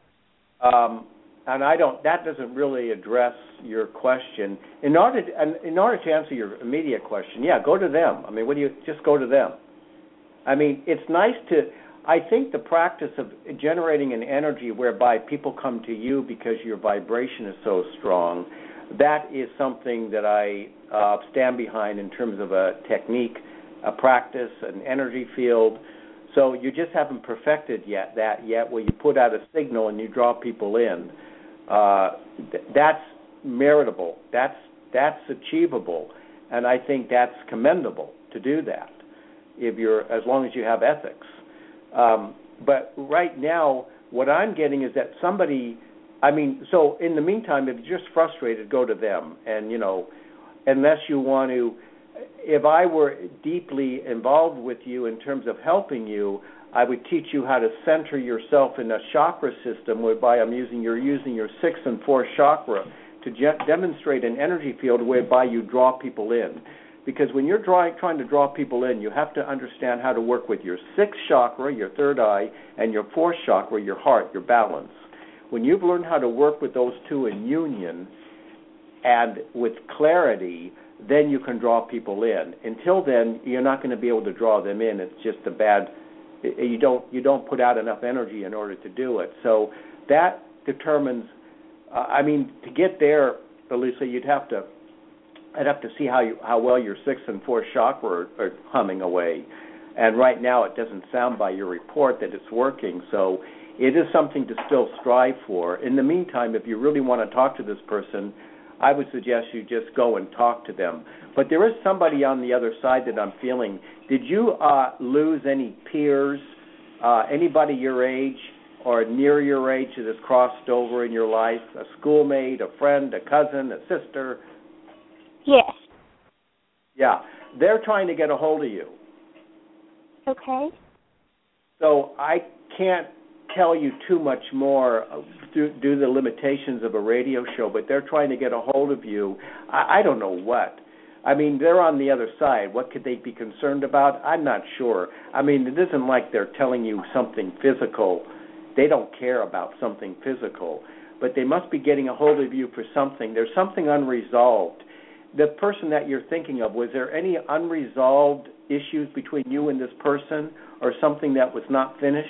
Um, and I don't. That doesn't really address your question. In order to, and in order to answer your immediate question, yeah, go to them. I mean, what do you just go to them? I mean, it's nice to. I think the practice of generating an energy whereby people come to you because your vibration is so strong, that is something that I uh, stand behind in terms of a technique, a practice, an energy field. So you just haven't perfected yet that yet, where you put out a signal and you draw people in. Uh, th- that's meritable. That's that's achievable, and I think that's commendable to do that. If you're, as long as you have ethics. Um, but right now, what I'm getting is that somebody. I mean, so in the meantime, if you're just frustrated, go to them, and you know, unless you want to. If I were deeply involved with you in terms of helping you, I would teach you how to center yourself in a chakra system whereby I'm using you're using your sixth and fourth chakra to ge- demonstrate an energy field whereby you draw people in. Because when you're drawing, trying to draw people in, you have to understand how to work with your sixth chakra, your third eye, and your fourth chakra, your heart, your balance. When you've learned how to work with those two in union, and with clarity, then you can draw people in. Until then, you're not going to be able to draw them in. It's just a bad. You don't you don't put out enough energy in order to do it. So that determines. Uh, I mean, to get there, Elisa, you'd have to. I'd have to see how you, how well your sixth and fourth chakra are, are humming away. And right now, it doesn't sound by your report that it's working. So it is something to still strive for. In the meantime, if you really want to talk to this person, I would suggest you just go and talk to them. But there is somebody on the other side that I'm feeling. Did you uh, lose any peers, uh, anybody your age or near your age that has crossed over in your life, a schoolmate, a friend, a cousin, a sister? Yes. Yeah. They're trying to get a hold of you. Okay. So I can't tell you too much more due, due to the limitations of a radio show, but they're trying to get a hold of you. I, I don't know what. I mean, they're on the other side. What could they be concerned about? I'm not sure. I mean, it isn't like they're telling you something physical. They don't care about something physical, but they must be getting a hold of you for something. There's something unresolved. The person that you're thinking of, was there any unresolved issues between you and this person or something that was not finished?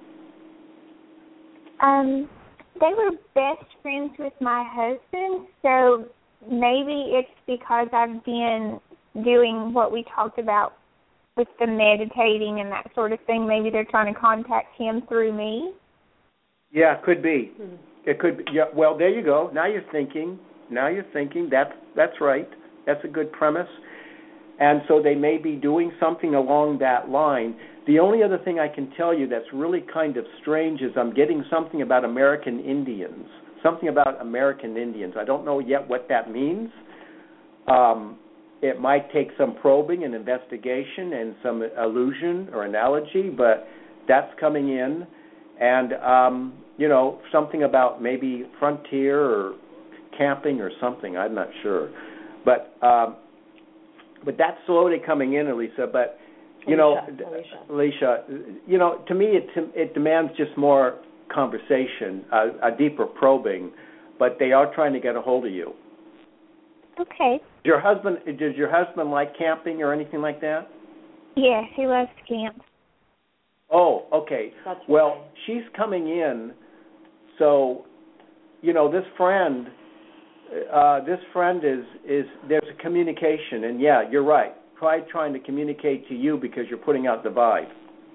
Um, they were best friends with my husband, so maybe it's because I've been doing what we talked about with the meditating and that sort of thing. Maybe they're trying to contact him through me. Yeah, could be. Mm-hmm. It could be. Yeah, well, there you go. Now you're thinking. Now you're thinking. That's, that's right. That's a good premise. And so they may be doing something along that line. The only other thing I can tell you that's really kind of strange is I'm getting something about American Indians, something about American Indians. I don't know yet what that means. Um, it might take some probing and investigation and some allusion or analogy, but that's coming in. And, um, you know, something about maybe frontier or camping or something. I'm not sure. But um, but that's slowly coming in, Elisa. But, you Alicia, know, Alicia. Alicia, you know, to me it, it demands just more conversation, a, a deeper probing. But they are trying to get a hold of you. Okay. Does your husband, does your husband like camping or anything like that? Yes, he loves to camp. Oh, okay. That's well, right. She's coming in, so, you know, this friend, uh, this friend is, is, there's a communication, and yeah, you're right. Try trying to communicate to you because you're putting out the vibe.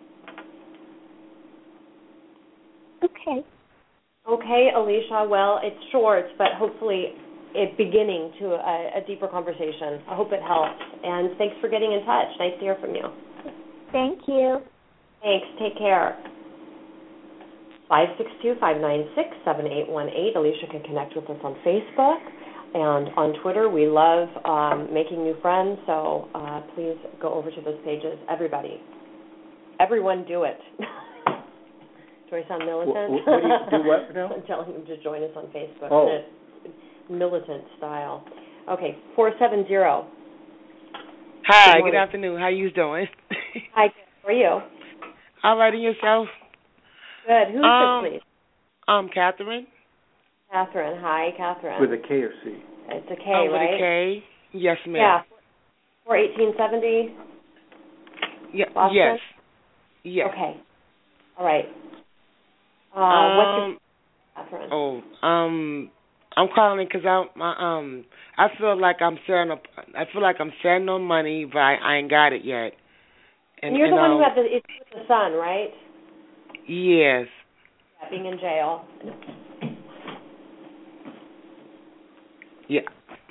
Okay. Okay, Alicia, well, it's short, but hopefully it's beginning to a, a deeper conversation. I hope it helps. And thanks for getting in touch. Nice to hear from you. Thank you. Thanks. Take care. five six two, five nine six, seven eight one eight. Alicia can connect with us on Facebook and on Twitter. We love um, making new friends, so uh, please go over to those pages. Everybody. Everyone do it. Do I sound militant? What, what do you do what now? I'm telling them to join us on Facebook. Oh. In a militant style. Okay, four seven zero. Hi, good, good afternoon. How you doing? Hi, how are you? All right, and yourself? Good. Who's um, this, please? Um, Catherine. Catherine. Hi, Catherine. With a K or C? It's a K, oh, right? With a K. Yes, ma'am. Yeah. For eighteen seventy. Yeah. Boston? Yes. Yes. Okay. All right. Uh, um, what's your Catherine? Oh, um, I'm calling because I, my, um, I feel like I'm setting up. I feel like I'm setting on money, but I, I ain't got it yet. And, and you're and the one um, who had the it's with the son, right? Yes. Yeah, being in jail. Yeah.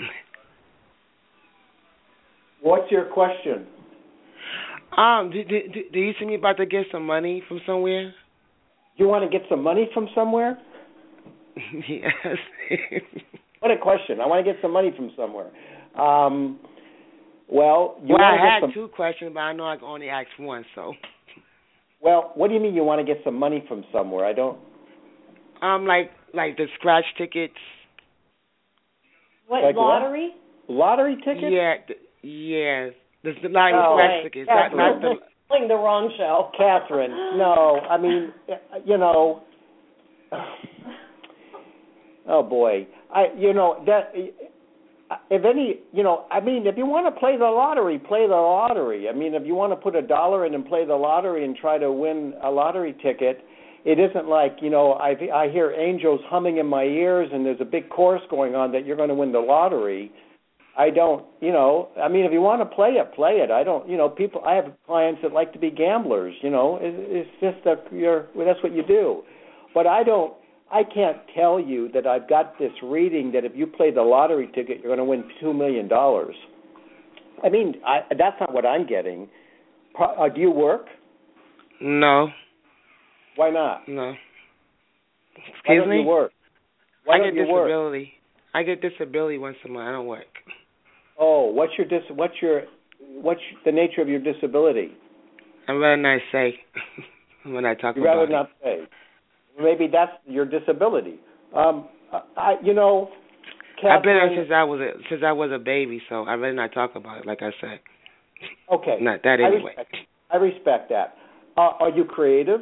What's your question? Um, do, do, do you see me about to get some money from somewhere? You want to get some money from somewhere? Yes. What a question. I want to get some money from somewhere. Um, well, you well, want to I get had some... two questions, but I know I can only ask one, so... Well, what do you mean you want to get some money from somewhere? I don't... Um, like like the scratch tickets. What, like lottery? What? Lottery tickets? Yeah, the, yes. The, the lottery oh, scratch right. tickets. Catherine. Not, not the... Playing the wrong show. Catherine, no. I mean, you know... Oh, boy. I, you know, that if any, you know, I mean, if you want to play the lottery, play the lottery. I mean, if you want to put a dollar in and play the lottery and try to win a lottery ticket, it isn't like, you know, I I hear angels humming in my ears and there's a big chorus going on that you're going to win the lottery. I don't, you know, I mean, if you want to play it, play it. I don't, you know, people, I have clients that like to be gamblers, you know, it, it's just that you're, well, that's what you do. But I don't, I can't tell you that I've got this reading that if you play the lottery ticket, you're going to win two million dollars. I mean, I, that's not what I'm getting. Uh, do you work? No. Why not? No. Excuse Why don't me? You work? Why I don't get you work? disability. I get disability once a month. I don't work. Oh, what's your dis? What's your what's the nature of your disability? I'd rather not say when I talk You'd about rather it. not say. Maybe that's your disability. Um, I, you know, I've been Catherine, there since I was a, since I was a baby, so I'd rather not talk about it. Like I said. Okay. Not that I anyway. respect, I respect that. Uh, are you creative?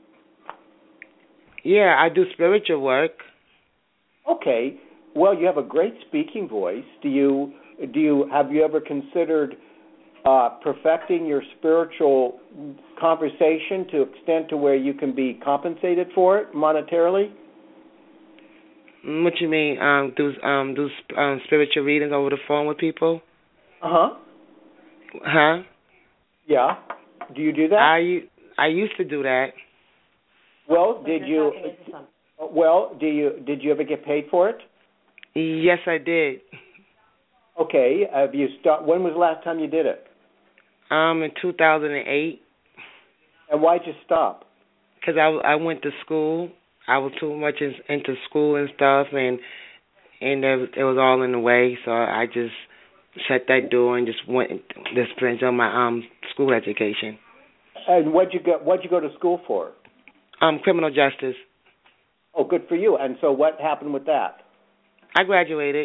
Yeah, I do spiritual work. Okay. Well, you have a great speaking voice. Do you do you have you ever considered uh, perfecting your spiritual conversation to extent to where you can be compensated for it monetarily? What you mean? Um, do um do um, spiritual readings over the phone with people? Uh huh. Huh? Yeah. Do you do that? I I used to do that. Well, did you? Well, do you? Did you ever get paid for it? Yes, I did. Okay. Have you start? When was the last time you did it? Um, in two thousand eight. And why'd you stop? Because I I went to school. I was too much in, into school and stuff, and and it, it was all in the way. So I just shut that door and just went just spent on my um school education. And what'd you go? What'd you go to school for? Um, criminal justice. Oh, good for you. And so, what happened with that? I graduated.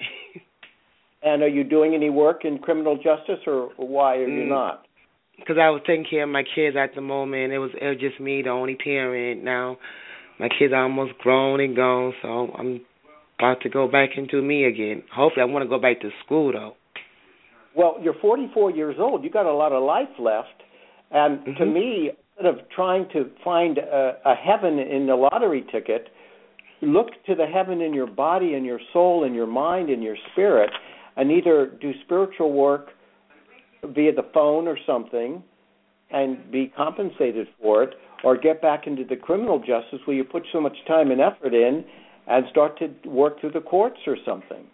And are you doing any work in criminal justice, or why are you Mm. not? Because I was taking care of my kids at the moment. It was it was just me, the only parent. Now my kids are almost grown and gone, so I'm about to go back into me again. Hopefully, I want to go back to school though. Well, you're forty-four years old. You got a lot of life left, and Mm-hmm. to me, instead of trying to find a, a heaven in the lottery ticket, look to the heaven in your body and your soul and your mind and your spirit, and either do spiritual work via the phone or something and be compensated for it, or get back into the criminal justice where you put so much time and effort in and start to work through the courts or something.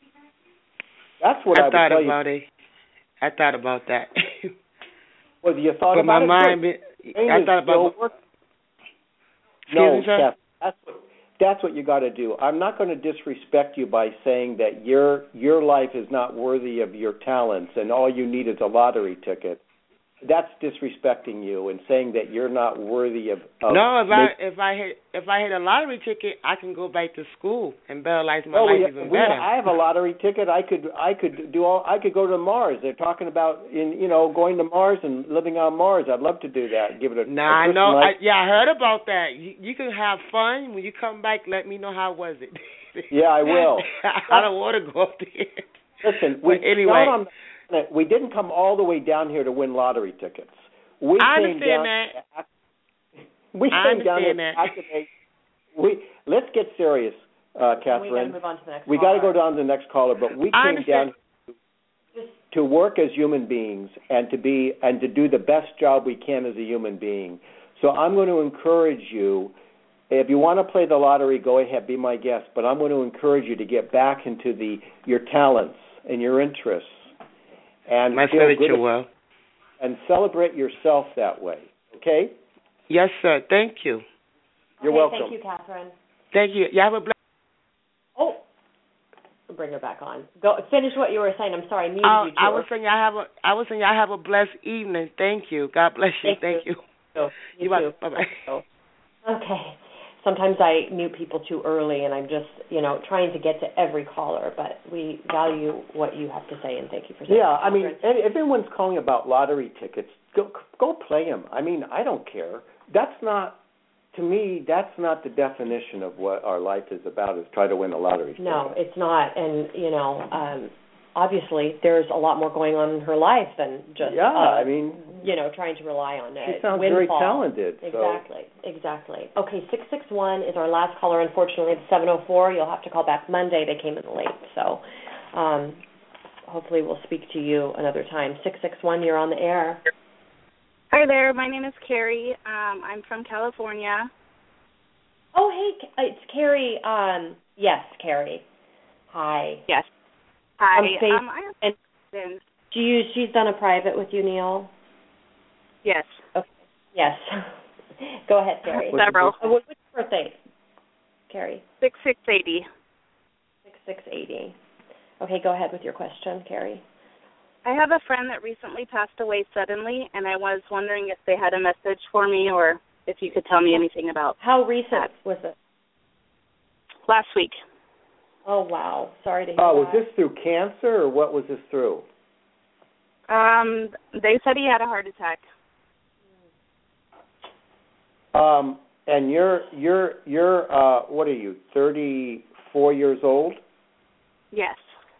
That's what I, I would thought tell about you. it. I thought about that. Well, you thought but about my it? mind, Good. been, I thought about. Work. Excuse No, me, sir? Kath, that's what that's what you got to do. I'm not going to disrespect you by saying that your your life is not worthy of your talents and all you need is a lottery ticket. That's disrespecting you and saying that you're not worthy of. of no, if make, I if I hit if I hit a lottery ticket, I can go back to school and betterize my oh, life we, even we, better. I have a lottery ticket. I could I could do all. I could go to Mars. They're talking about in you know going to Mars and living on Mars. I'd love to do that. Give it a. Nah, a I know. I, life. yeah, I heard about that. You, you can have fun when you come back. Let me know how was it. Yeah, I will. I don't want to go up there. Listen, we But anyway, on the, we didn't come all the way down here to win lottery tickets. We I came understand down that. To, we I came down here understand to that. activate. We let's get serious, uh, Catherine. We got to move on to the next. We got to go down to the next caller, but we I came down understand. to work as human beings and to be and to do the best job we can as a human being. So I'm going to encourage you. If you want to play the lottery, go ahead, be my guest. But I'm going to encourage you to get back into the your talents and your interests and My feel good spiritual well. and celebrate yourself that way. Okay? Yes, sir. Thank you. You're okay, welcome. Thank you, Catherine. Thank you. You have a blessed. Oh, I'll bring her back on. Go finish what you were saying. I'm sorry, I muted I, you. I was saying I have a. I was saying I have a blessed evening. Thank you. God bless you. Thank, Thank you. you. You, you too. Bye bye. Okay. Sometimes I mute people too early, and I'm just, you know, trying to get to every caller. But we value what you have to say, and thank you for saying. Yeah, that, I mean, Catherine. if anyone's calling about lottery tickets, go go play them. I mean, I don't care. That's not to me, that's not the definition of what our life is about, is try to win the lottery. No, it's not. And, you know, um, obviously there's a lot more going on in her life than just, yeah, uh, I mean, you know, trying to rely on it. She sounds windfall. very talented. So. Exactly, exactly. Okay, six six one is our last caller. Unfortunately, it's seven oh four. You'll have to call back Monday. They came in late. So um, hopefully we'll speak to you another time. six six one, you're on the air. Hi there. My name is Carrie. Um, I'm from California. Oh, hey, it's Carrie. Um, yes, Carrie. Hi. Yes. Hi. Um, um, I have and been. do you, she's done a private with you, Neil? Yes. Okay. Yes. Go ahead, Carrie. Several. Oh, what's your birthday, Carrie? Six six eighty. Six six eighty. Okay, go ahead with your question, Carrie. I have a friend that recently passed away suddenly, and I was wondering if they had a message for me, or if you could tell me anything about. How recent that. was it? Last week. Oh wow! Sorry to hear Oh, that. was this through cancer, or what was this through? Um, they said he had a heart attack. Um, and you're you're you're uh, what are you? thirty-four years old? Yes.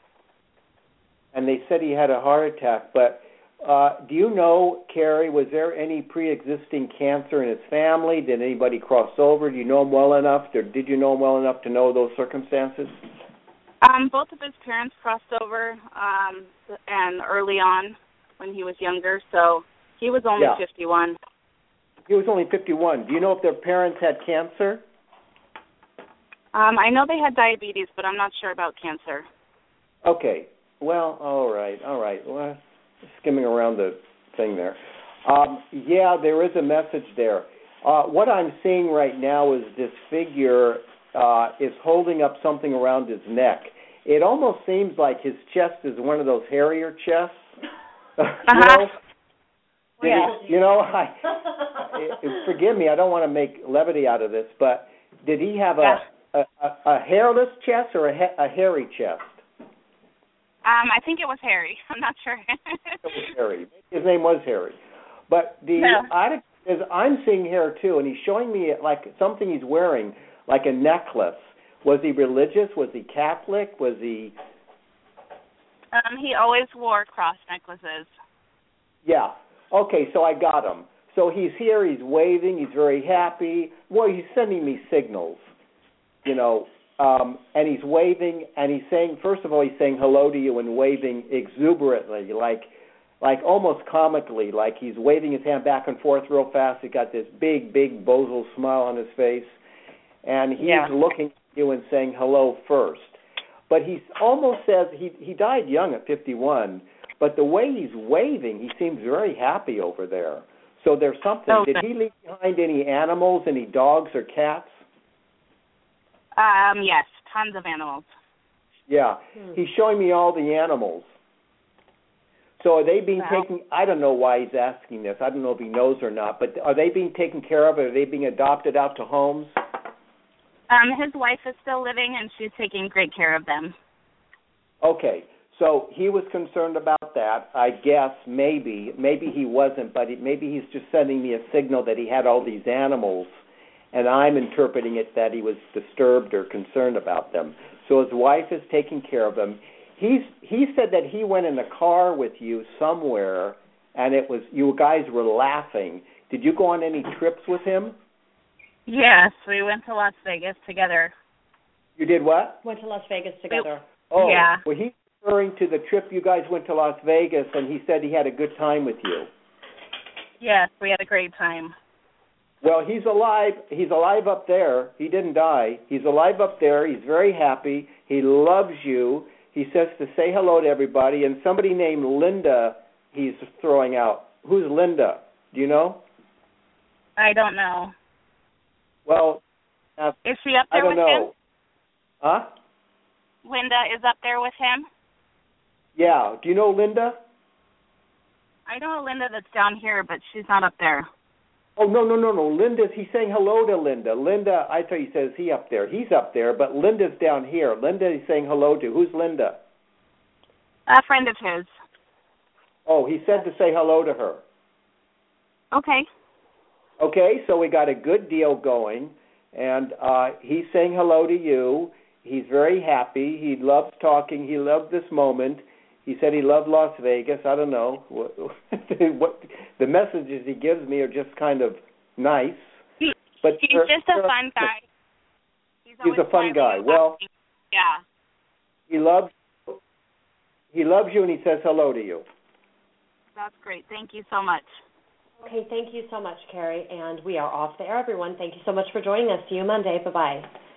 And they said he had a heart attack. But uh, do you know, Carrie? Was there any pre-existing cancer in his family? Did anybody cross over? Do you know him well enough? Or did you know him well enough to know those circumstances? Um, both of his parents crossed over, um, and early on when he was younger. So he was only Yeah. fifty-one. He was only fifty-one. Do you know if their parents had cancer? Um, I know they had diabetes, but I'm not sure about cancer. Okay. Well, all right, all right. Well, skimming around the thing there. Um, yeah, there is a message there. Uh, what I'm seeing right now is this figure uh, is holding up something around his neck. It almost seems like his chest is one of those Harrier chests. you Uh-huh. know? Did Yeah. he, you know, I, forgive me, I don't want to make levity out of this, but did he have a, a, a, a hairless chest or a, ha- a hairy chest? Um, I think it was Harry. I'm not sure. It was Harry. His name was Harry. But the No. odd is I'm seeing hair too, and he's showing me like something he's wearing, like a necklace. Was he religious? Was he Catholic? Was he? Um, he always wore cross necklaces. Yeah. Okay, so I got him. So he's here. He's waving. He's very happy. Well, he's sending me signals, you know. Um, and he's waving, and he's saying, first of all, he's saying hello to you and waving exuberantly, like like almost comically, like he's waving his hand back and forth real fast. He's got this big, big bozo smile on his face, and he's Yeah. looking at you and saying hello first. But he almost says, he, he died young at fifty-one, but the way he's waving, he seems very happy over there. So there's something. Oh, Did he leave behind any animals, any dogs or cats? Um, yes, tons of animals. Yeah, he's showing me all the animals. So are they being Wow. taken, I don't know why he's asking this. I don't know if he knows or not, but are they being taken care of? Are they being adopted out to homes? Um, his wife is still living, and she's taking great care of them. Okay, so he was concerned about that. I guess maybe, maybe he wasn't, but he, maybe he's just sending me a signal that he had all these animals, and I'm interpreting it that he was disturbed or concerned about them. So his wife is taking care of him. He's he said that he went in a car with you somewhere, and it was you guys were laughing. Did you go on any trips with him? Yes, we went to Las Vegas together. You did what? Went to Las Vegas together. Oh, yeah. Well, he's referring to the trip you guys went to Las Vegas, and he said he had a good time with you. Yes, we had a great time. Well, he's alive. He's alive up there. He didn't die. He's alive up there. He's very happy. He loves you. He says to say hello to everybody. And somebody named Linda he's throwing out. Who's Linda? Do you know? I don't know. Well, uh, Is she up I there don't with know. him? Huh? Linda is up there with him? Yeah. Do you know Linda? I know a Linda that's down here, but she's not up there. Oh, no, no, no, no. Linda's, he's saying hello to Linda. Linda, I thought he says he up there. He's up there, but Linda's down here. Linda he's saying hello to. Who's Linda? A friend of his. Oh, he said to say hello to her. Okay. Okay, so we got a good deal going, and uh, he's saying hello to you. He's very happy. He loves talking. He loved this moment. He said he loved Las Vegas. I don't know. What, what the messages he gives me are just kind of nice. He, but he's just a fun guy. He's, he's a fun guy. Well, yeah. He loves he loves you, and he says hello to you. That's great. Thank you so much. Okay, thank you so much, Carrie. And we are off the air, everyone. Thank you so much for joining us. See you Monday. Bye-bye.